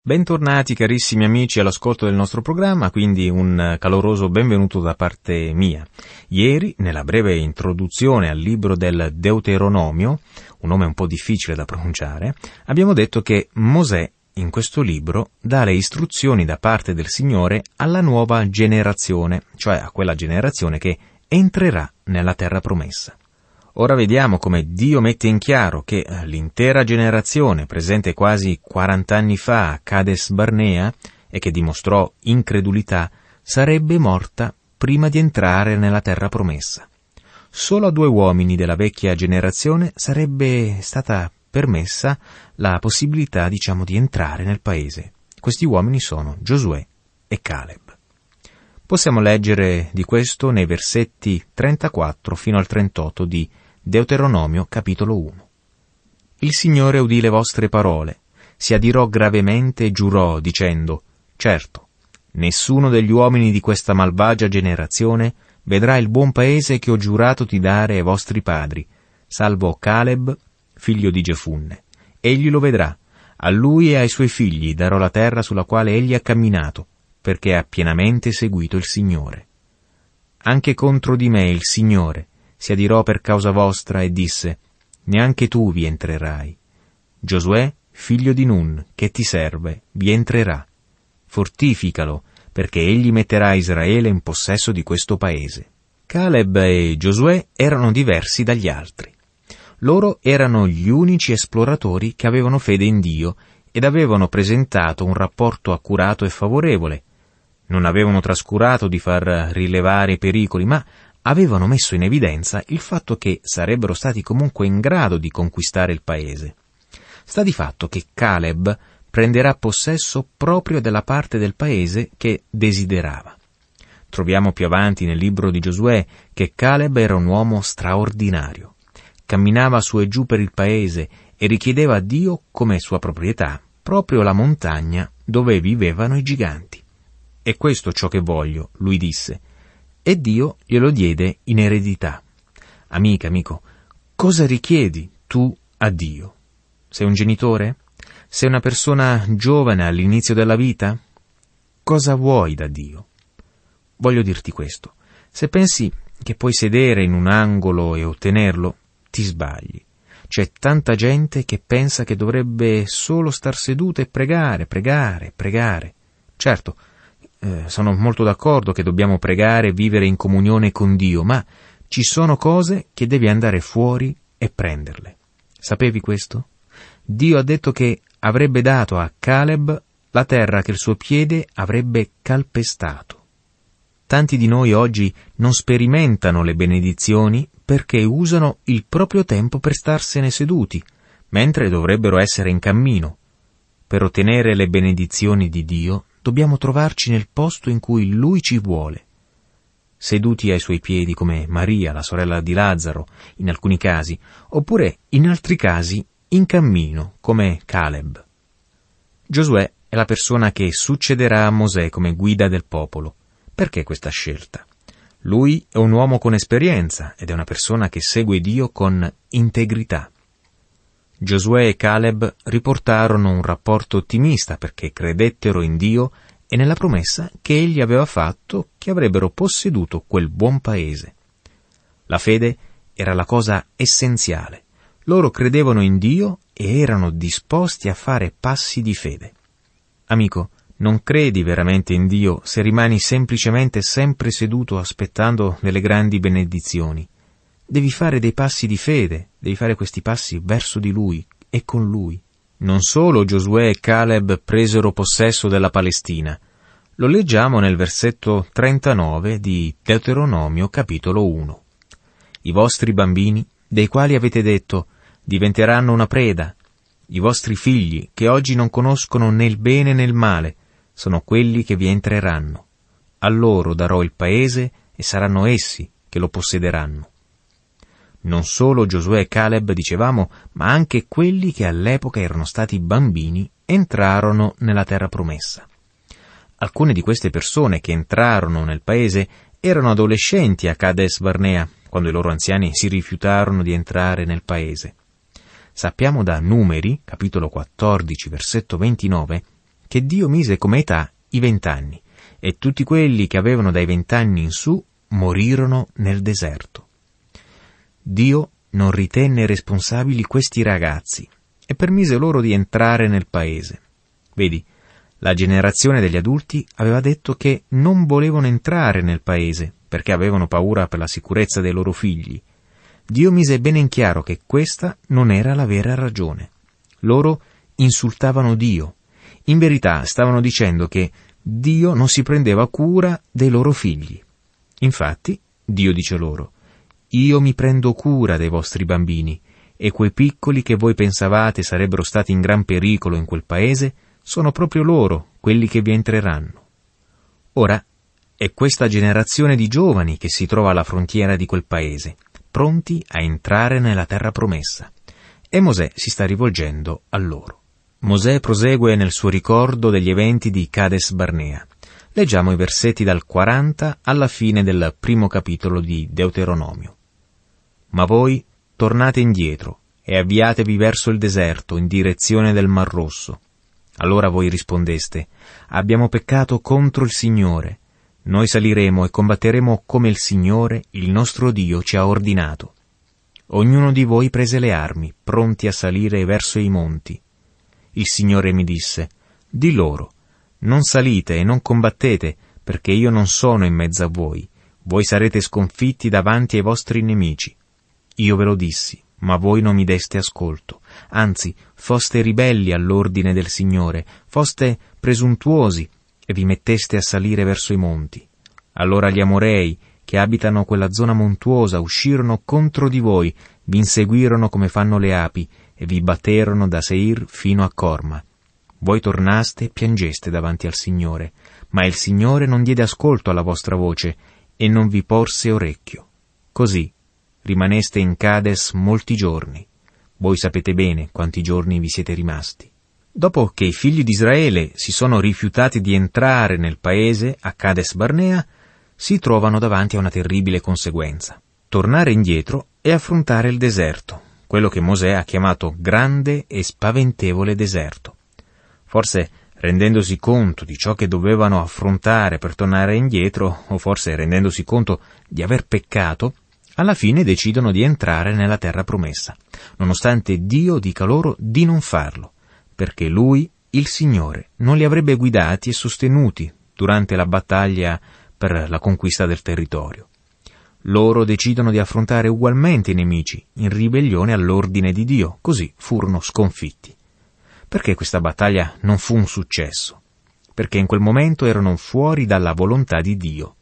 Bentornati carissimi amici all'ascolto del nostro programma, quindi un caloroso benvenuto da parte mia. Ieri, nella breve introduzione al libro del Deuteronomio, un nome un po' difficile da pronunciare, abbiamo detto che Mosè in questo libro dà le istruzioni da parte del Signore alla nuova generazione, cioè a quella generazione che entrerà nella terra promessa. Ora vediamo come Dio mette in chiaro che l'intera generazione presente quasi 40 anni fa a Cades Barnea e che dimostrò incredulità sarebbe morta prima di entrare nella terra promessa. Solo a 2 uomini della vecchia generazione sarebbe stata permessa la possibilità, di entrare nel paese. Questi uomini sono Giosuè e Caleb. Possiamo leggere di questo nei versetti 34 fino al 38 di Deuteronomio capitolo 1. Il Signore udì le vostre parole, si adirò gravemente e giurò, dicendo: certo, nessuno degli uomini di questa malvagia generazione vedrà il buon paese che ho giurato di dare ai vostri padri, salvo Caleb, figlio di Gefunne. Egli lo vedrà, a lui e ai suoi figli darò la terra sulla quale egli ha camminato, perché ha pienamente seguito il Signore. Anche contro di me il Signore si adirò per causa vostra e disse: neanche tu vi entrerai. Giosuè, figlio di Nun, che ti serve, vi entrerà. Fortificalo, perché egli metterà Israele in possesso di questo paese. Caleb e Giosuè erano diversi dagli altri. Loro erano gli unici esploratori che avevano fede in Dio ed avevano presentato un rapporto accurato e favorevole. Non avevano trascurato di far rilevare i pericoli, ma avevano messo in evidenza il fatto che sarebbero stati comunque in grado di conquistare il paese. Sta di fatto che Caleb prenderà possesso proprio della parte del paese che desiderava. Troviamo più avanti nel libro di Giosuè che Caleb era un uomo straordinario. Camminava su e giù per il paese e richiedeva a Dio come sua proprietà proprio la montagna dove vivevano i giganti. «È questo ciò che voglio», lui disse, e Dio glielo diede in eredità. Amico, cosa richiedi tu a Dio? Sei un genitore? Sei una persona giovane all'inizio della vita? Cosa vuoi da Dio? Voglio dirti questo: se pensi che puoi sedere in un angolo e ottenerlo, ti sbagli. C'è tanta gente che pensa che dovrebbe solo star seduta e pregare. Certo, sono molto d'accordo che dobbiamo pregare e vivere in comunione con Dio, ma ci sono cose che devi andare fuori e prenderle. Sapevi questo? Dio ha detto che avrebbe dato a Caleb la terra che il suo piede avrebbe calpestato. Tanti di noi oggi non sperimentano le benedizioni perché usano il proprio tempo per starsene seduti, mentre dovrebbero essere in cammino. Per ottenere le benedizioni di Dio dobbiamo trovarci nel posto in cui Lui ci vuole. Seduti ai suoi piedi come Maria, la sorella di Lazzaro, in alcuni casi, oppure in altri casi in cammino, come Caleb. Giosuè è la persona che succederà a Mosè come guida del popolo. Perché questa scelta? Lui è un uomo con esperienza ed è una persona che segue Dio con integrità. Giosuè e Caleb riportarono un rapporto ottimista perché credettero in Dio e nella promessa che egli aveva fatto che avrebbero posseduto quel buon paese. La fede era la cosa essenziale. Loro credevano in Dio e erano disposti a fare passi di fede. Amico, non credi veramente in Dio se rimani semplicemente sempre seduto aspettando delle grandi benedizioni. Devi fare dei passi di fede, devi fare questi passi verso di Lui e con Lui. Non solo Giosuè e Caleb presero possesso della Palestina. Lo leggiamo nel versetto 39 di Deuteronomio capitolo 1. I vostri bambini, dei quali avete detto, diventeranno una preda. I vostri figli, che oggi non conoscono né il bene né il male, sono quelli che vi entreranno. A loro darò il paese e saranno essi che lo possederanno. Non solo Giosuè e Caleb, dicevamo, ma anche quelli che all'epoca erano stati bambini entrarono nella terra promessa. Alcune di queste persone che entrarono nel paese erano adolescenti a Cades Barnea, quando i loro anziani si rifiutarono di entrare nel paese. Sappiamo da Numeri, capitolo 14, versetto 29, che Dio mise come età i 20 anni, e tutti quelli che avevano dai 20 anni in su morirono nel deserto. Dio non ritenne responsabili questi ragazzi e permise loro di entrare nel paese. Vedi, la generazione degli adulti aveva detto che non volevano entrare nel paese perché avevano paura per la sicurezza dei loro figli. Dio mise bene in chiaro che questa non era la vera ragione. Loro insultavano Dio. In verità stavano dicendo che Dio non si prendeva cura dei loro figli. Infatti, Dio dice loro: «Io mi prendo cura dei vostri bambini, e quei piccoli che voi pensavate sarebbero stati in gran pericolo in quel paese sono proprio loro quelli che vi entreranno». Ora è questa generazione di giovani che si trova alla frontiera di quel paese, pronti a entrare nella terra promessa, e Mosè si sta rivolgendo a loro. Mosè prosegue nel suo ricordo degli eventi di Cades Barnea. Leggiamo i versetti dal 40 alla fine del primo capitolo di Deuteronomio. «Ma voi tornate indietro e avviatevi verso il deserto in direzione del Mar Rosso. Allora voi rispondeste: abbiamo peccato contro il Signore. Noi saliremo e combatteremo come il Signore, il nostro Dio, ci ha ordinato. Ognuno di voi prese le armi, pronti a salire verso i monti. Il Signore mi disse: di loro, non salite e non combattete, perché io non sono in mezzo a voi. Voi sarete sconfitti davanti ai vostri nemici. Io ve lo dissi, ma voi non mi deste ascolto. Anzi, foste ribelli all'ordine del Signore, foste presuntuosi e vi metteste a salire verso i monti. Allora gli Amorei, che abitano quella zona montuosa, uscirono contro di voi, vi inseguirono come fanno le api, e vi batterono da Seir fino a Corma. Voi tornaste e piangeste davanti al Signore, ma il Signore non diede ascolto alla vostra voce e non vi porse orecchio. Così rimaneste in Cades molti giorni. Voi sapete bene quanti giorni vi siete rimasti. Dopo che i figli di Israele si sono rifiutati di entrare nel paese a Cades Barnea, si trovano davanti a una terribile conseguenza: tornare indietro e affrontare il deserto, quello che Mosè ha chiamato grande e spaventevole deserto. Forse rendendosi conto di ciò che dovevano affrontare per tornare indietro, o forse rendendosi conto di aver peccato, alla fine decidono di entrare nella terra promessa, nonostante Dio dica loro di non farlo, perché Lui, il Signore, non li avrebbe guidati e sostenuti durante la battaglia per la conquista del territorio. Loro decidono di affrontare ugualmente i nemici, in ribellione all'ordine di Dio, così furono sconfitti. Perché questa battaglia non fu un successo? Perché in quel momento erano fuori dalla volontà di Dio.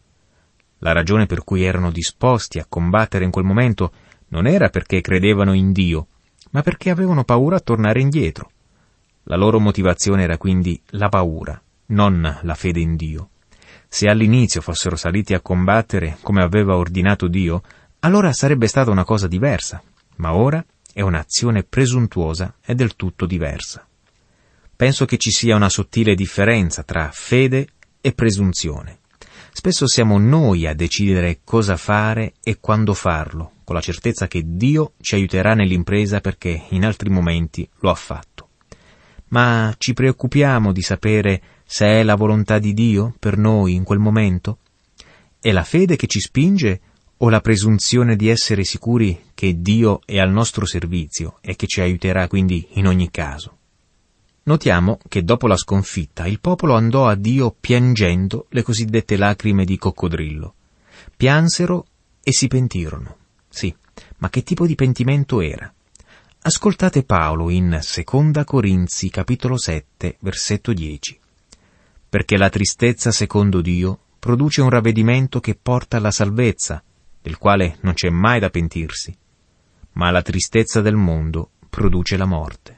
La ragione per cui erano disposti a combattere in quel momento non era perché credevano in Dio, ma perché avevano paura a tornare indietro. La loro motivazione era quindi la paura, non la fede in Dio. Se all'inizio fossero saliti a combattere come aveva ordinato Dio, allora sarebbe stata una cosa diversa, ma ora è un'azione presuntuosa e del tutto diversa. Penso che ci sia una sottile differenza tra fede e presunzione. Spesso siamo noi a decidere cosa fare e quando farlo, con la certezza che Dio ci aiuterà nell'impresa perché in altri momenti lo ha fatto. Ma ci preoccupiamo di sapere se è la volontà di Dio per noi in quel momento? È la fede che ci spinge o la presunzione di essere sicuri che Dio è al nostro servizio e che ci aiuterà quindi in ogni caso? Notiamo che dopo la sconfitta il popolo andò a Dio piangendo le cosiddette lacrime di coccodrillo. Piansero e si pentirono. Sì, ma che tipo di pentimento era? Ascoltate Paolo in Seconda Corinzi, capitolo 7, versetto 10. Perché la tristezza secondo Dio produce un ravvedimento che porta alla salvezza, del quale non c'è mai da pentirsi, ma la tristezza del mondo produce la morte.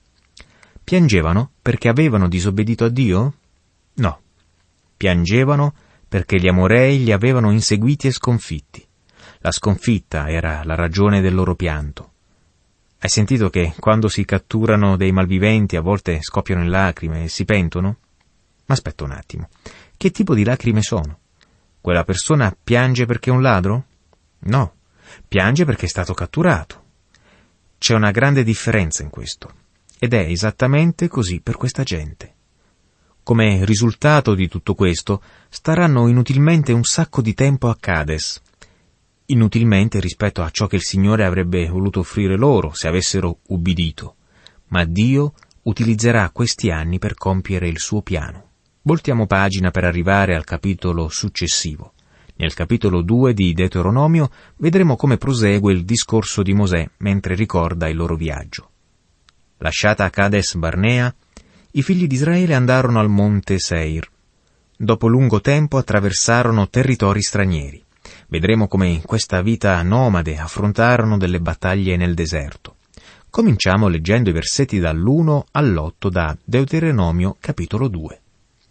Piangevano perché avevano disobbedito a Dio? No. Piangevano perché gli Amorei li avevano inseguiti e sconfitti. La sconfitta era la ragione del loro pianto. Hai sentito che quando si catturano dei malviventi a volte scoppiano in lacrime e si pentono? Ma aspetta un attimo, che tipo di lacrime sono? Quella persona piange perché è un ladro? No, piange perché è stato catturato. C'è una grande differenza in questo, ed è esattamente così per questa gente. Come risultato di tutto questo, staranno inutilmente un sacco di tempo a Cades. Inutilmente rispetto a ciò che il Signore avrebbe voluto offrire loro se avessero ubbidito. Ma Dio utilizzerà questi anni per compiere il suo piano. Voltiamo pagina per arrivare al capitolo successivo. Nel capitolo 2 di Deuteronomio vedremo come prosegue il discorso di Mosè mentre ricorda il loro viaggio. Lasciata Cades Barnea, i figli di Israele andarono al monte Seir. Dopo lungo tempo attraversarono territori stranieri. Vedremo come in questa vita nomade affrontarono delle battaglie nel deserto. Cominciamo leggendo i versetti dall'1 all'8 da Deuteronomio capitolo 2.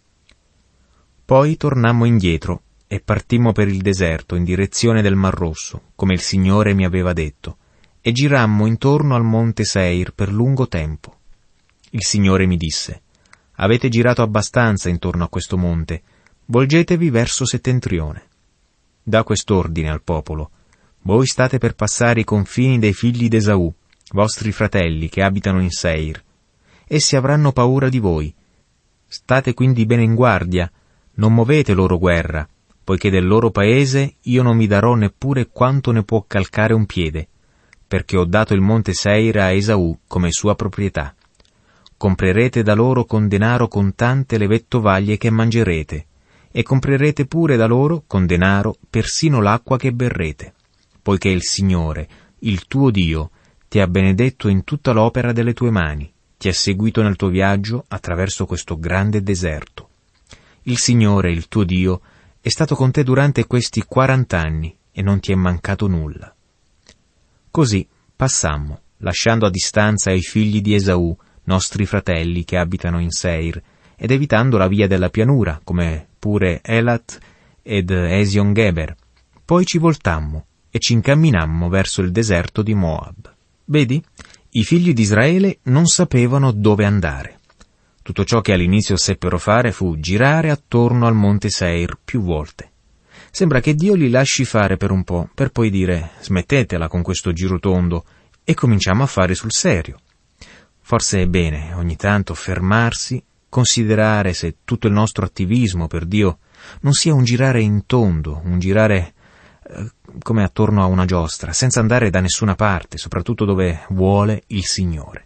Poi tornammo indietro e partimmo per il deserto in direzione del Mar Rosso, come il Signore mi aveva detto, e girammo intorno al monte Seir per lungo tempo. Il Signore mi disse: avete girato abbastanza intorno a questo monte, volgetevi verso settentrione. Da quest'ordine al popolo: voi state per passare i confini dei figli d'Esaù, vostri fratelli che abitano in Seir. Essi avranno paura di voi. State quindi bene in guardia, non muovete loro guerra, poiché del loro paese io non vi darò neppure quanto ne può calcare un piede, perché ho dato il monte Seir a Esaù come sua proprietà. Comprerete da loro con denaro contante le vettovaglie che mangerete, e comprerete pure da loro con denaro persino l'acqua che berrete, poiché il Signore, il tuo Dio, ti ha benedetto in tutta l'opera delle tue mani, ti ha seguito nel tuo viaggio attraverso questo grande deserto. Il Signore, il tuo Dio, è stato con te durante questi 40 anni e non ti è mancato nulla. Così passammo, lasciando a distanza i figli di Esaù, nostri fratelli che abitano in Seir, ed evitando la via della pianura, come pure Elat ed Esion Geber. Poi ci voltammo e ci incamminammo verso il deserto di Moab. Vedi? I figli di Israele non sapevano dove andare. Tutto ciò che all'inizio seppero fare fu girare attorno al monte Seir più volte. Sembra che Dio li lasci fare per un po', per poi dire: smettetela con questo giro tondo e cominciamo a fare sul serio. Forse è bene ogni tanto fermarsi, considerare se tutto il nostro attivismo per Dio non sia un girare in tondo, un girare come attorno a una giostra, senza andare da nessuna parte, soprattutto dove vuole il Signore.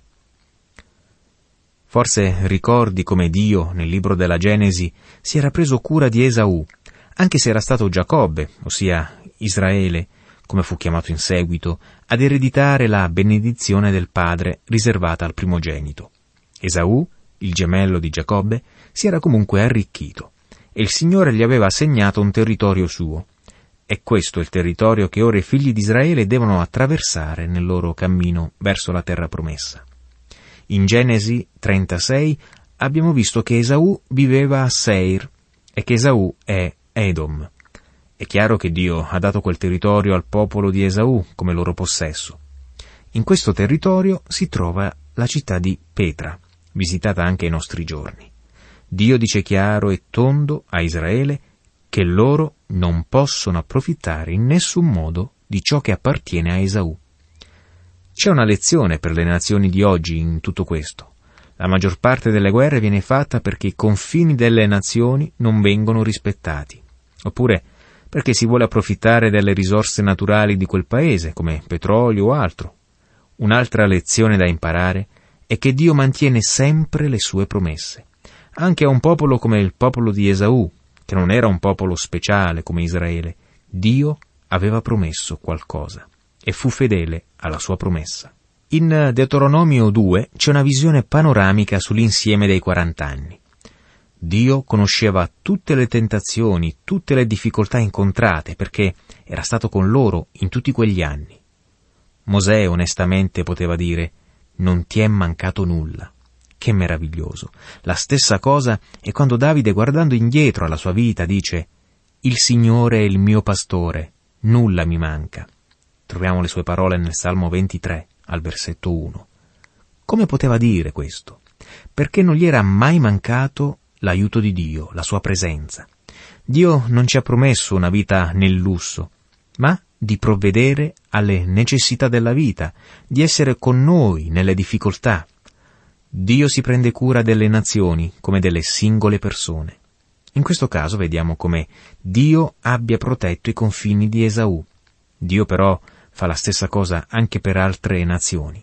Forse ricordi come Dio, nel libro della Genesi, si era preso cura di Esaù, anche se era stato Giacobbe, ossia Israele, come fu chiamato in seguito, ad ereditare la benedizione del padre riservata al primogenito. Esaù, il gemello di Giacobbe, si era comunque arricchito, e il Signore gli aveva assegnato un territorio suo. È questo il territorio che ora i figli di Israele devono attraversare nel loro cammino verso la terra promessa. In Genesi 36 abbiamo visto che Esaù viveva a Seir e che Esaù è Edom. È chiaro che Dio ha dato quel territorio al popolo di Esaù come loro possesso. In questo territorio si trova la città di Petra, visitata anche ai nostri giorni. Dio dice chiaro e tondo a Israele che loro non possono approfittare in nessun modo di ciò che appartiene a Esaù. C'è una lezione per le nazioni di oggi in tutto questo. La maggior parte delle guerre viene fatta perché i confini delle nazioni non vengono rispettati, oppure perché si vuole approfittare delle risorse naturali di quel paese, come petrolio o altro. Un'altra lezione da imparare è che Dio mantiene sempre le sue promesse, anche a un popolo come il popolo di Esaù, che non era un popolo speciale come Israele. Dio aveva promesso qualcosa e fu fedele alla sua promessa. In Deuteronomio 2 c'è una visione panoramica sull'insieme dei 40 anni. Dio conosceva tutte le tentazioni, tutte le difficoltà incontrate, perché era stato con loro in tutti quegli anni. Mosè onestamente poteva dire: non ti è mancato nulla. Che meraviglioso! La stessa cosa è quando Davide, guardando indietro alla sua vita, dice: il Signore è il mio pastore, nulla mi manca. Troviamo le sue parole nel Salmo 23, al versetto 1. Come poteva dire questo? Perché non gli era mai mancato l'aiuto di Dio, la sua presenza. Dio non ci ha promesso una vita nel lusso, ma di provvedere alle necessità della vita, di essere con noi nelle difficoltà. Dio si prende cura delle nazioni come delle singole persone. In questo caso vediamo come Dio abbia protetto i confini di Esaù. Dio però fa la stessa cosa anche per altre nazioni.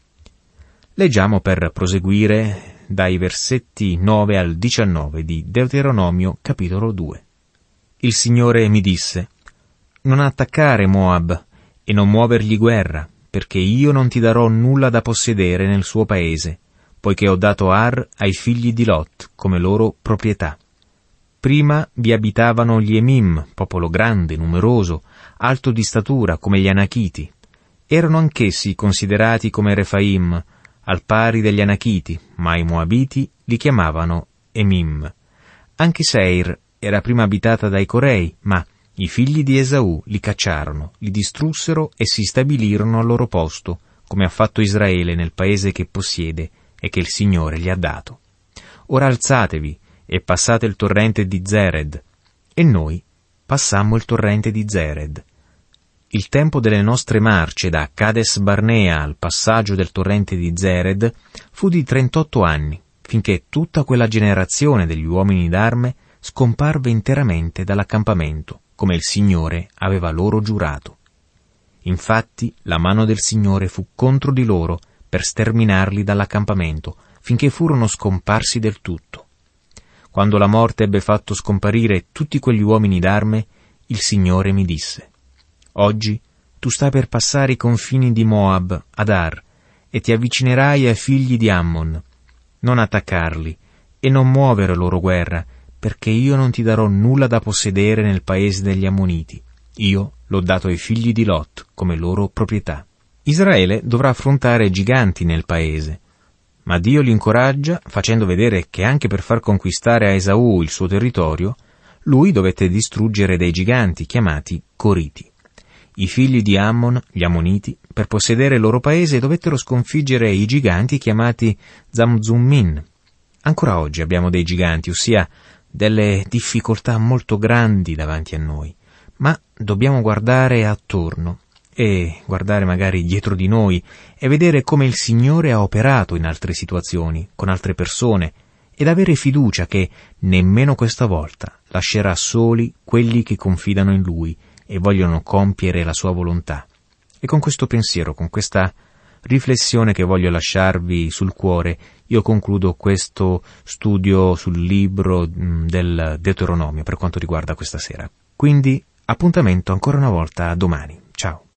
Leggiamo per proseguire dai versetti 9 al 19 di Deuteronomio capitolo 2. Il Signore mi disse: non attaccare Moab e non muovergli guerra, perché io non ti darò nulla da possedere nel suo paese, poiché ho dato Ar ai figli di Lot come loro proprietà. Prima vi abitavano gli Emim, popolo grande, numeroso, alto di statura come gli Anachiti. Erano anch'essi considerati come Refaim, al pari degli Anachiti, ma i Moabiti li chiamavano Emim. Anche Seir era prima abitata dai Corei, ma i figli di Esaù li cacciarono, li distrussero e si stabilirono al loro posto, come ha fatto Israele nel paese che possiede e che il Signore gli ha dato. Ora alzatevi e passate il torrente di Zered. E noi passammo il torrente di Zered. Il tempo delle nostre marce da Cades Barnea al passaggio del torrente di Zered fu di 38 anni, finché tutta quella generazione degli uomini d'arme scomparve interamente dall'accampamento, come il Signore aveva loro giurato. Infatti la mano del Signore fu contro di loro per sterminarli dall'accampamento, finché furono scomparsi del tutto. Quando la morte ebbe fatto scomparire tutti quegli uomini d'arme, il Signore mi disse: oggi tu stai per passare i confini di Moab ad Ar, e ti avvicinerai ai figli di Ammon. Non attaccarli, e non muovere loro guerra, perché io non ti darò nulla da possedere nel paese degli Ammoniti. Io l'ho dato ai figli di Lot come loro proprietà. Israele dovrà affrontare giganti nel paese, ma Dio li incoraggia facendo vedere che anche per far conquistare a Esaù il suo territorio, lui dovette distruggere dei giganti chiamati Coriti. I figli di Ammon, gli Ammoniti, per possedere il loro paese dovettero sconfiggere i giganti chiamati Zamzummin. Ancora oggi abbiamo dei giganti, ossia delle difficoltà molto grandi davanti a noi, ma dobbiamo guardare attorno e guardare magari dietro di noi e vedere come il Signore ha operato in altre situazioni, con altre persone, ed avere fiducia che nemmeno questa volta lascerà soli quelli che confidano in Lui e vogliono compiere la sua volontà. E con questo pensiero, con questa riflessione che voglio lasciarvi sul cuore, io concludo questo studio sul libro del Deuteronomio per quanto riguarda questa sera. Quindi appuntamento ancora una volta a domani. Ciao.